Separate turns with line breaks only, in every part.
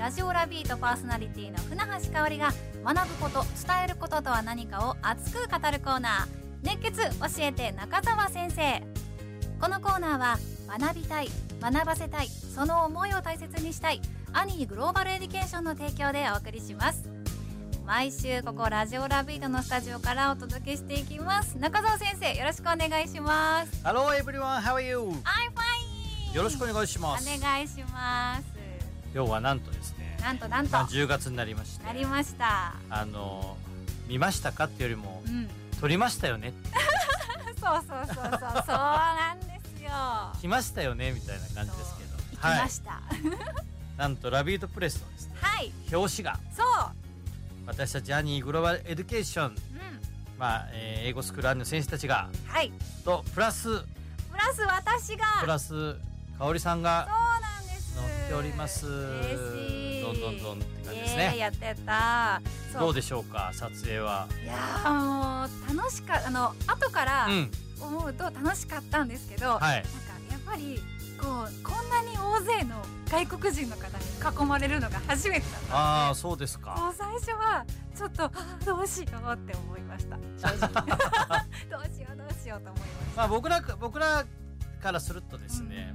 ラジオラビートパーソナリティの船橋香織が学ぶこと、伝えることとは何かを熱く語るコーナー、熱血教えて中澤先生。このコーナーは学びたい、学ばせたい、その思いを大切にしたいアニーグローバルエデュケーションの提供でお送りします。毎週ここラジオラビートのスタジオからお届けしていきます。中澤先生、よろしくお願いします。
Hello everyone, how are you?
I'm fine。
よろしくお願いします。
お願いします。
今日はなんとですね、
なんと
10月になりまして、
なりました。
見ましたかってよりも、撮りましたよね
そうそうなんですよ。
来ましたよねみたいな感じですけど、
行きました、
なんとラビートプレスのですね、表紙が私たちアニーグローバルエデュケーション、英語スクールアニの先生たちが、とプラス
私が
プラス香織さんが
そうなんです、
載っております。
嬉しい。
どんって感じですね。
やった
どうでしょうか、撮影は。
いやもう楽しかった。後から思うと楽しかったんですけど、なんかやっぱりこんなに大勢の外国人の方に囲まれるのが初めてだったので。
ああ、そうですか。
最初はちょっとどうしようって思いました、正直どうしようと思いました。
僕らからするとですね、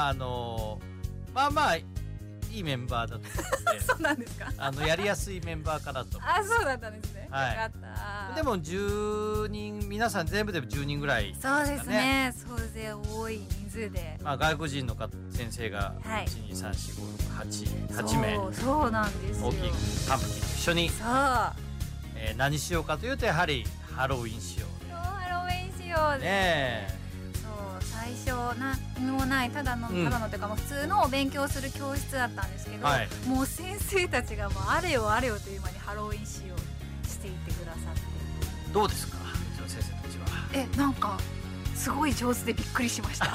いいメンバーだと思って
そうなんですか。
やりやすいメンバーかなと思って。
そうだったんですね。よかった。
でも10人、皆さん全部で10人ぐらいですかね。
そうですね。総勢多い人数で。
外国人の先生が1,2,3,4,5,8名。
そうなんですよ。
大きいカンプキンと一緒に。何しようかというと、やはりハロウィン仕様で。
ハロウィン仕様で。最初何もないただのというか、普通の勉強する教室だったんですけど、もう先生たちがもうあれよという間にハロウィン仕様していってくださって。
どうですか、うちの先生たちは。
なんかすごい上手でびっくりしました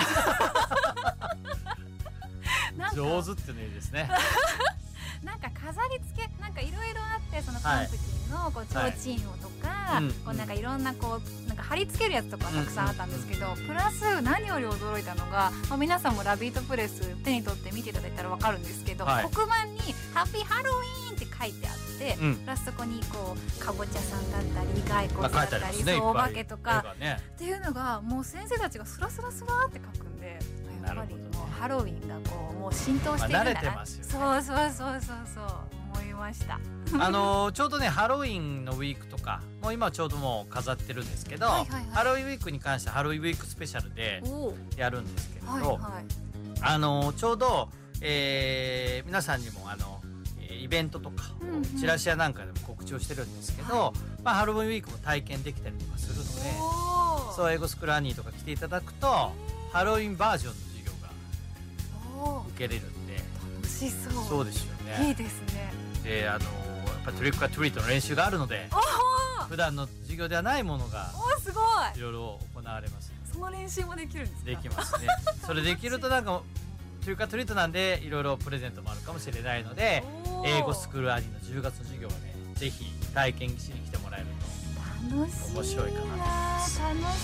上手ってね、いいですね
なんか飾り付けなんかいろいろあって、そのパンプキンの提灯とか、なんかいろんななんか貼り付けるやつとかたくさんあったんですけど、プラス何より驚いたのが、皆さんもラビートプレス手に取って見ていただいたら分かるんですけど、黒板にハッピーハロウィーンって書いてあって、プラスそこにかぼちゃさんだったり骸骨だったり、お化けとかっていうのが、もう先生たちがスラスラスラって書くんで、やっぱりもうハロウィンがもう浸透しているんだな。
慣れてますよね。
そう思いました
ちょうどね、ハロウィンのウィークとかもう今ちょうどもう飾ってるんですけど、ハロウィンウィークに関してはハロウィンウィークスペシャルでやるんですけれど、ちょうど皆さんにもイベントとかチラシやなんかでも告知をしてるんですけど、ハロウィンウィークも体験できたりとかするので、そう、英語スクールアニーとか来ていただくとハロウィンバージョンの授業が受けれるんで
楽しそう。
そうですよね。
いいですね。
でやっぱトリックアトリートの練習があるので、普段の授業ではないものが
すごい
いろいろ行われます。
その練習もできるんですか。
できますねそれできるとなんかトリックアトリートなんでいろいろプレゼントもあるかもしれないので、英語スクールアニーの10月の授業はね、ぜひ体験しに来てもらえると面白いかなと思います。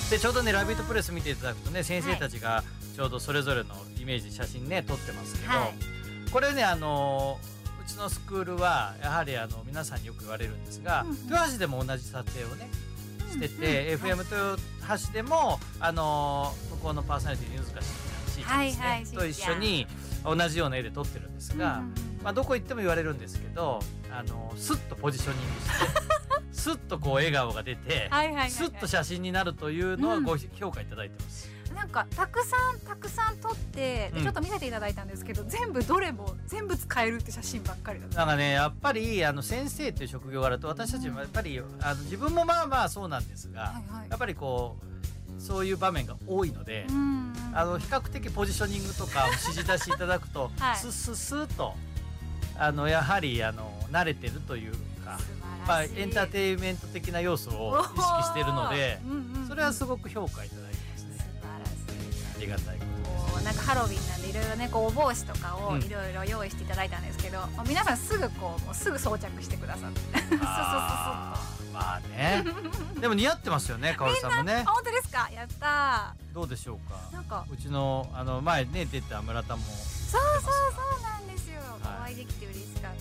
でちょうどね、ラビートプレス見ていただくとね、先生たちがちょうどそれぞれのイメージ写真ね撮ってますけど、これねうちのスクールはやはり皆さんによく言われるんですが、豊橋でも同じ撮影をねしてて、FM 豊橋でも向こうのパーソナリティの柚塚しーちゃんですねと一緒に同じような絵で撮ってるんですが、どこ行っても言われるんですけど、スッとポジショニングしてスッと笑顔が出て、スッと写真になるというのはご評価いただいてます。
なんかたくさん撮ってちょっと見せていただいたんですけど、どれも全部使えるって写真ばっかりだった。
なんかね、やっぱり先生という職業柄と、私たちもやっぱり自分もそうなんですが、やっぱりそういう場面が多いので、比較的ポジショニングとかを指示出しいただくとスッスッスッとやはり慣れてるというか、エンターテインメント的な要素を意識しているので、それはすごく評価いただいてますね。
素晴らしい。
ありがたいことです。
なんかハロウィンなんでいろいろね、お帽子とかをいろいろ用意していただいたんですけど、皆さんすぐすぐ装着してくださって
まあねでも似合ってますよね、香織さんもね。
本当ですか。やった
どうでしょうか。
なんか
うちの前ね出た村田も
そうなんですよ。お会いできて嬉しかった。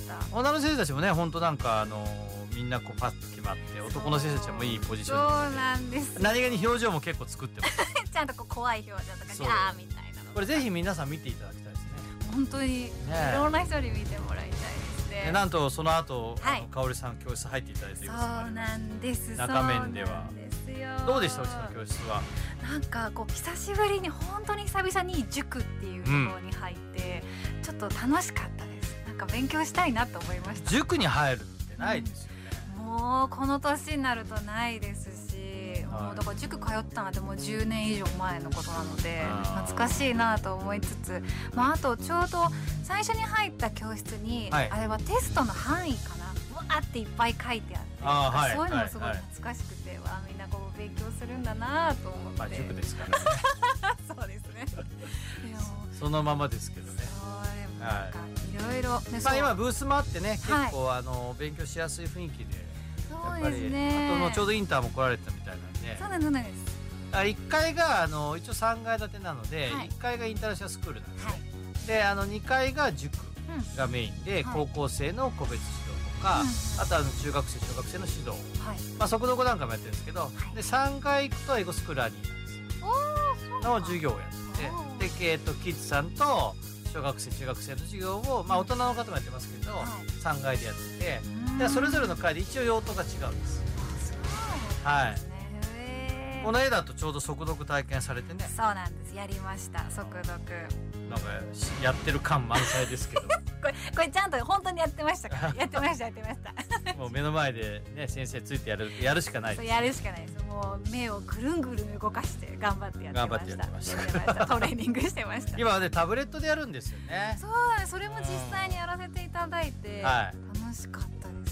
た。
女の選手たちもね本当なんかみんなこうパッと決まって男の選手たちもいいポジションに。
そうなんです。
何気に表情も結構作ってます。
ちゃんとこう怖い表情とかギャーみたいなの。
これぜひ皆さん見ていただきたいですね。
本当にいろんな人に見てもらいたいですね。
なんとその後香織さん教室入っていただいています。
そうなんです。
中面ではどうでしたうちの教室は。
なんかこう久しぶりに本当に久々に塾っていうところに入って、ちょっと楽しかったです。なんか勉強したいなと思いました。
塾に入るってないですよね。
もうこの年になるとないですし、もうだから塾通ったなんてもう10年以上前のことなので懐かしいなと思いつつ、あとちょうど最初に入った教室に、あれはテストの範囲かな、わーっていっぱい書いてあって、そういうのもすごい懐かしくて、みんなこう勉強するんだなと思って。
塾ですからね。
そうですね。
そのままですけどね。
いろいろ。
今ブースもあってね、結構勉強しやすい雰囲気で。
そうですね。
あとちょうどインターも来られたみたいなんで。
そうなんです。
1階が一応3階建てなので、1階がインターナショナルスクールなんですね。で2階が塾がメインで、高校生の個別指導とか、あとは中学生小学生の指導、速読なんかもやってるんですけど、で3階行くと英語スクールアニーなんですの授業をやってて、でキッズさんと小学生中学生の授業を大人の方もやってますけど、3階でやってて、でそれぞれの階で一応用途が違うんです。はい。この絵だとちょうど速読体験されてね。
そうなんです。やりました。速読。
なんかやってる感満載ですけど。
これちゃんと本当にやってましたから。やってました。
もう目の前でね先生ついてやるしかないです。
やるしかないです。もう目をぐるんぐるん動かして頑張ってやってました。トレーニングしてました。
今はねタブレットでやるんですよね。
そうなんです。それも実際にやらせていただいて楽しかったです。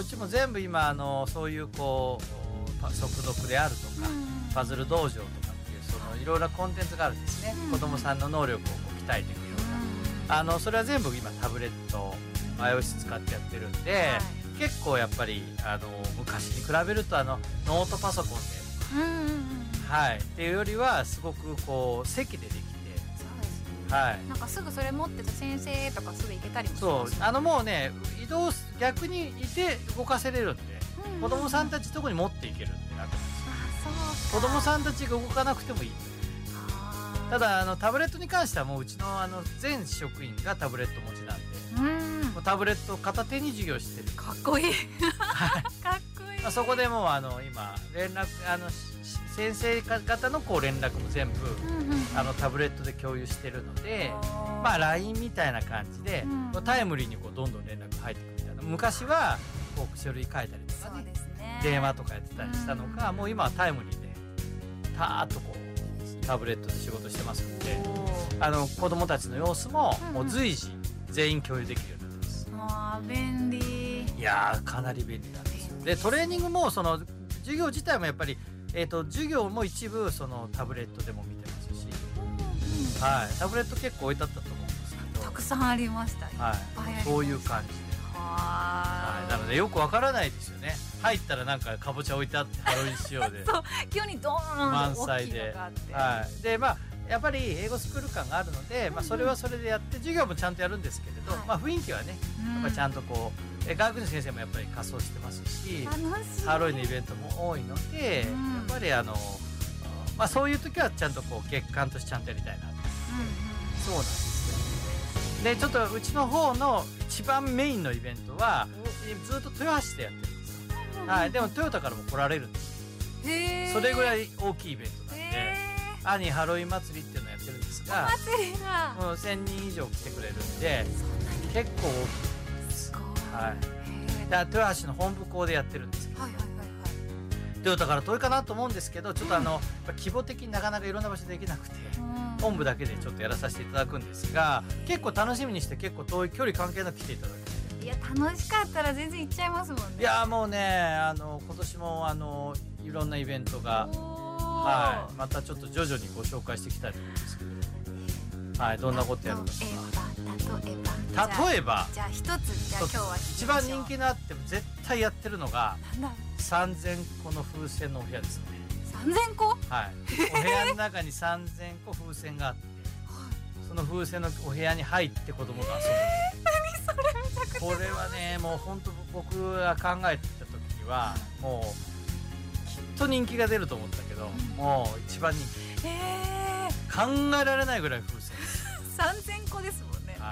うちも全部今そういうこう速読であるとか、パズル道場とかっていういろいろなコンテンツがあるんですね。子供さんの能力を鍛えていくような、それは全部今タブレット iOS 使ってやってるんで、結構やっぱり昔に比べるとノートパソコンで、っていうよりはすごくこう席でできて、
なんかすぐそれ持ってた先生とかすぐ行けたりもします。
そうもうね逆にいて動かせれるんで、子供さんたちどこに持っていけるんで楽なんですよ。子供さんたちが動かなくてもいい。ただタブレットに関してはもううちの全職員がタブレット持ちなんで、もうタブレット片手に授業してる。
かっこいい。かっこいい。
そこでもう今連絡先生方の連絡も全部タブレットで共有してるので、LINE みたいな感じでタイムリーにどんどん連絡入ってくるみたいな。昔は書類書いたりとかね、電話とかやってたりしたのが、もう今はタイムリーでターッとタブレットで仕事してますので、子供たちの様子ももう随時全員共有できるようになってます。
便利。
いやーかなり便利なんですよ。でトレーニングも授業自体もやっぱり授業も一部タブレットでも見てますし、タブレット結構置いてあったと思うんですけど、
たくさんありました。
そういう感じで。なのでよくわからないですよね。入ったらなんかかぼちゃ置いてあってハロウィン仕様で
そう急にドーン
満載で、でやっぱり英語スクール感があるので、それはそれでやって授業もちゃんとやるんですけれど、雰囲気はねやっぱちゃんと外国人先生もやっぱり仮装してますし、ハロウィンのイベントも多いので、やっぱりそういう時はちゃんと月間としてちゃんとやりたいなと、そうなんですよ。でちょっとうちの方の一番メインのイベントはずっと豊橋でやってるんですよ。でもトヨタからも来られるんです。それぐらい大きいイベントなんで、兄ハロウィン祭りっていうのをやってるんですが、もう1000人以上来てくれるんで結構大きいです。豊橋の本部校でやってるんですけど、トヨタから遠いかなと思うんですけど、ちょっと規模的になかなかいろんな場所でできなくて、本部だけでちょっとやらさせていただくんですが、結構楽しみにして結構遠い距離関係なく来ていただく。
いや楽しかったら全然行っちゃいますもんね。
いやもうね今年もいろんなイベントがまたちょっと徐々にご紹介していきたいと思うんですけど、どんなことやるか。例えば
じゃあ一つ、じゃあ今日は
一番人気のあっても絶対やってるのが3000個の風船のお部屋ですね。
3000個？
お部屋の中に3000個風船があって、その風船のお部屋に入って子供が遊ぶ。
何それ、めちゃく
これはねもう本当僕が考えてた時にはもうきっと人気が出ると思ったけど、もう一番人気、考えられないぐらい風船
3000個ですもんね。
はい、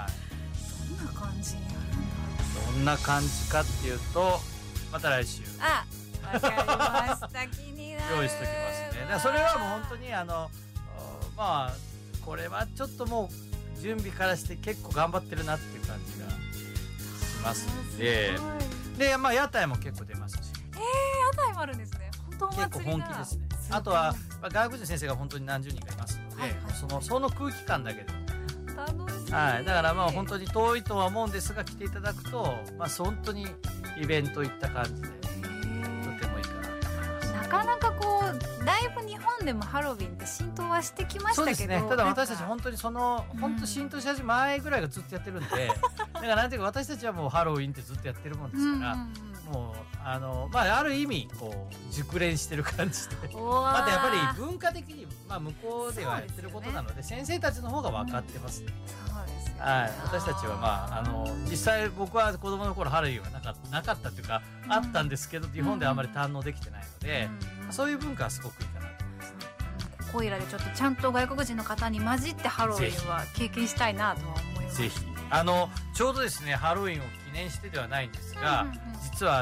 どんな感じになるんだろう。
どんな感じかっていうとまた来週
わかりました気になる
用意しときますね。だからそれはもう本当にまあこれはちょっともう準備からして結構頑張ってるなっていう感じがしますので、でまあ屋台も結構出ますし、
屋台もあるんですね。本当お祭りだ。
結構本気ですね。あとは外国人先生が本当に何十人かいますので、その空気感だけで
楽しい。
はい、だからまあ本当に遠いとは思うんですが来ていただくと、まあ本当にイベント行った感じでとてもいいかなと思います。
なかなかこうだいぶ日本でもハロウィンって浸透はしてきましたけど、
そうですね。ただ私たち本当に本当浸透し始め前ぐらいがずっとやってるんで、だからなんていうか私たちはもうハロウィンってずっとやってるもんですから、もうまあある意味こう熟練してる感じで、またやっぱり文化的にまあ向こうではやってることなので、先生たちの方が分かってますね。
そうですよね。
はい、私たちはまあ実際僕は子供の頃ハロウィンはなかったというか、あったんですけど日本ではあまり堪能できてないので、そういう文化はすごくいいかなと思います。
ここいらでちょっとちゃんと外国人の方に混じってハロウィンは経験したいなとは思います。
ぜひちょうどですねハロウィンを記念してではないんですが、実は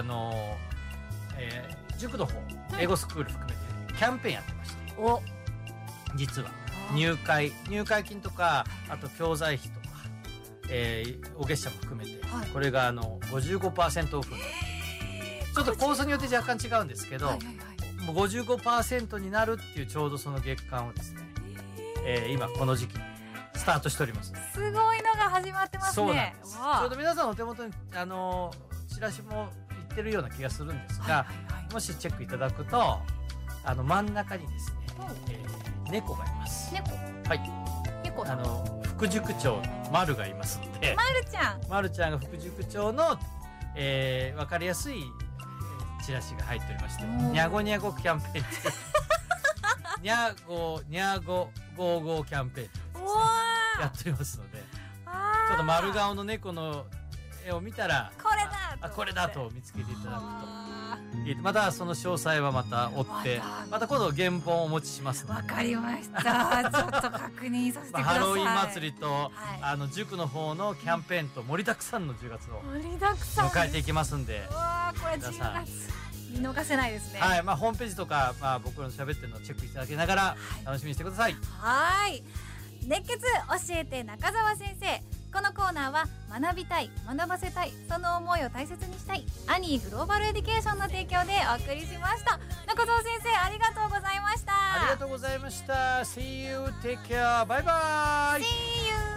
塾の方英語スクール含めてキャンペーンやってまして、実は入会金とかあと教材費とか、お月謝も含めて、これが55% オフの、ちょっとコースによって若干違うんですけど、もう 55% になるっていうちょうどその月間をですね、今この時期スタートしております。
すごいのが始まってますね。
そうなんです。ちょうど皆さんのお手元にチラシもいってるような気がするんですが、もしチェックいただくと真ん中にですね、猫がいます。はい。
猫さん。
副塾長の丸がいますので、丸ちゃんが副塾長の、分かりやすいチラシが入っておりまして、にゃごにゃごキャンペーンにゃごにゃごゴーゴーキャンペーンやっておりますので、ちょっと丸顔の猫の絵を見たらこれだと見つけていただくと。またその詳細はまた追ってまた今度原本をお持ちしますので。
わかりました。ちょっと確認させてください。
ハロウィン祭りと、塾の方のキャンペーンと盛りだくさんの10月を迎えていきますんで、
これ10月見逃せないですね。
はい、まあホームページとか、まあ僕らの喋ってるのをチェックいただきながら楽しみにしてください。
はい。熱血教えて中澤先生。このコーナーは学びたい、学ばせたい、その思いを大切にしたいアニーグローバルエデュケーションの提供でお送りしました。中澤先生ありがとうございました。
ありがとうございました。See you, take care, bye bye.
See you.